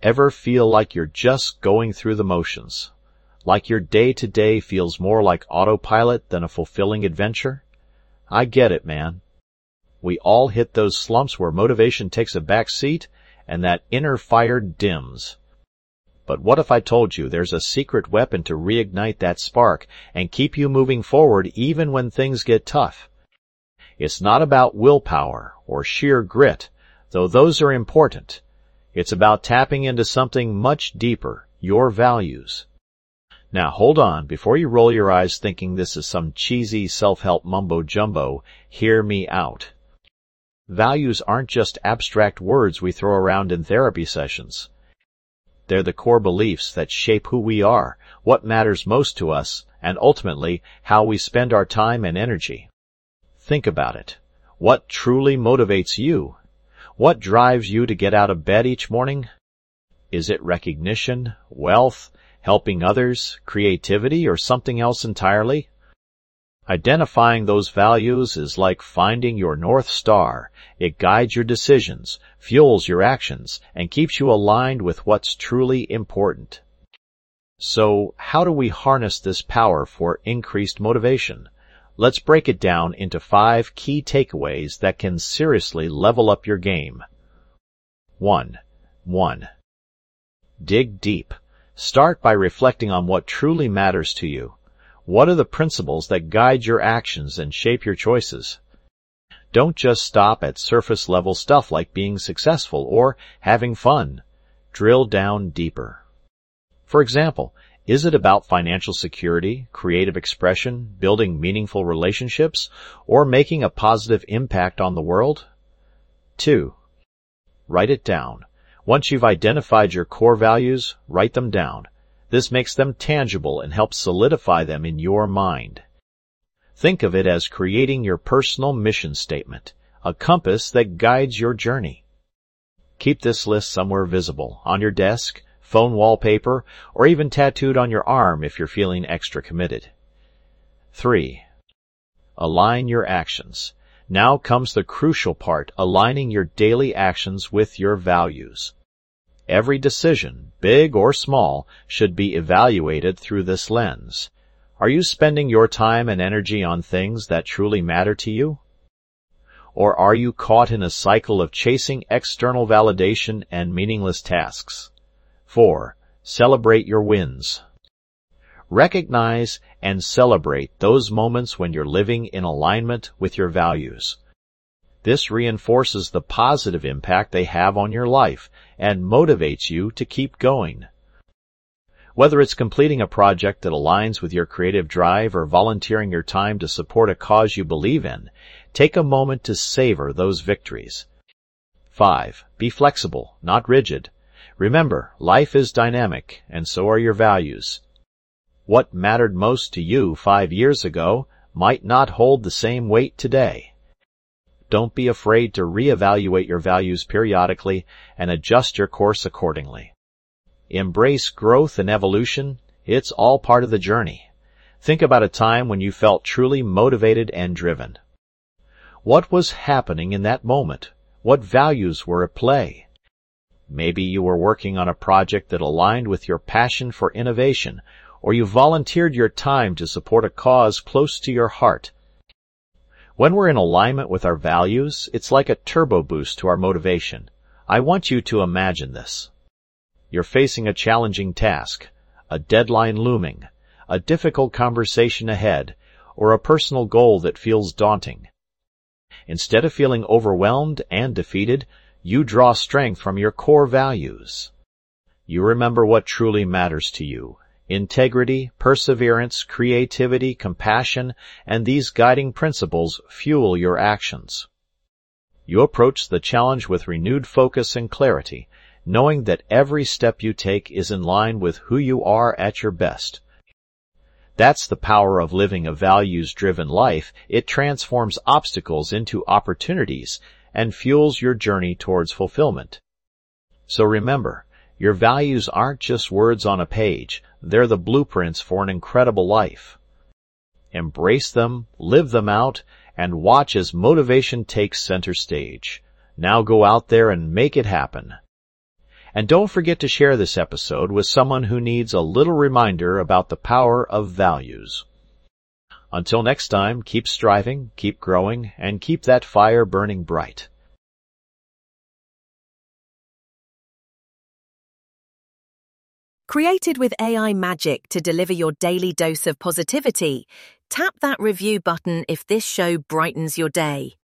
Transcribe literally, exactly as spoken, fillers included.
Ever feel like you're just going through the motions? Like your day-to-day feels more like autopilot than a fulfilling adventure? I get it, man. We all hit those slumps where motivation takes a back seat and that inner fire dims. But what if I told you there's a secret weapon to reignite that spark and keep you moving forward even when things get tough? It's not about willpower or sheer grit, though those are important. It's about tapping into something much deeper, your values. Now hold on, before you roll your eyes thinking this is some cheesy self-help mumbo-jumbo, hear me out. Values aren't just abstract words we throw around in therapy sessions. They're the core beliefs that shape who we are, what matters most to us, and ultimately, how we spend our time and energy. Think about it. What truly motivates you? What drives you to get out of bed each morning? Is it recognition, wealth, helping others, creativity, or something else entirely? Identifying those values is like finding your North Star. It guides your decisions, fuels your actions, and keeps you aligned with what's truly important. So, how do we harness this power for increased motivation? Let's break it down into five key takeaways that can seriously level up your game. One. One. Dig deep. Start by reflecting on what truly matters to you. What are the principles that guide your actions and shape your choices? Don't just stop at surface-level stuff like being successful or having fun. Drill down deeper. For example, is it about financial security, creative expression, building meaningful relationships, or making a positive impact on the world? Two. Write it down. Once you've identified your core values, write them down. This makes them tangible and helps solidify them in your mind. Think of it as creating your personal mission statement, a compass that guides your journey. Keep this list somewhere visible, on your desk, phone wallpaper, or even tattooed on your arm if you're feeling extra committed. Three. Align your actions. Now comes the crucial part, aligning your daily actions with your values. Every decision, big or small, should be evaluated through this lens. Are you spending your time and energy on things that truly matter to you? Or are you caught in a cycle of chasing external validation and meaningless tasks? Four. Celebrate your wins. Recognize and celebrate those moments when you're living in alignment with your values. This reinforces the positive impact they have on your life and motivates you to keep going. Whether it's completing a project that aligns with your creative drive or volunteering your time to support a cause you believe in, take a moment to savor those victories. Five. Be flexible, not rigid. Remember, life is dynamic, and so are your values. What mattered most to you five years ago might not hold the same weight today. Don't be afraid to reevaluate your values periodically and adjust your course accordingly. Embrace growth and evolution. It's all part of the journey. Think about a time when you felt truly motivated and driven. What was happening in that moment? What values were at play? Maybe you were working on a project that aligned with your passion for innovation, or you volunteered your time to support a cause close to your heart. When we're in alignment with our values, it's like a turbo boost to our motivation. I want you to imagine this. You're facing a challenging task, a deadline looming, a difficult conversation ahead, or a personal goal that feels daunting. Instead of feeling overwhelmed and defeated, you draw strength from your core values. You remember what truly matters to you. Integrity, perseverance, creativity, compassion, and these guiding principles fuel your actions. You approach the challenge with renewed focus and clarity, knowing that every step you take is in line with who you are at your best. That's the power of living a values-driven life. It transforms obstacles into opportunities and fuels your journey towards fulfillment. So remember, your values aren't just words on a page. They're the blueprints for an incredible life. Embrace them, live them out, and watch as motivation takes center stage. Now go out there and make it happen. And don't forget to share this episode with someone who needs a little reminder about the power of values. Until next time, keep striving, keep growing, and keep that fire burning bright. Created with A I magic to deliver your daily dose of positivity, tap that review button if this show brightens your day.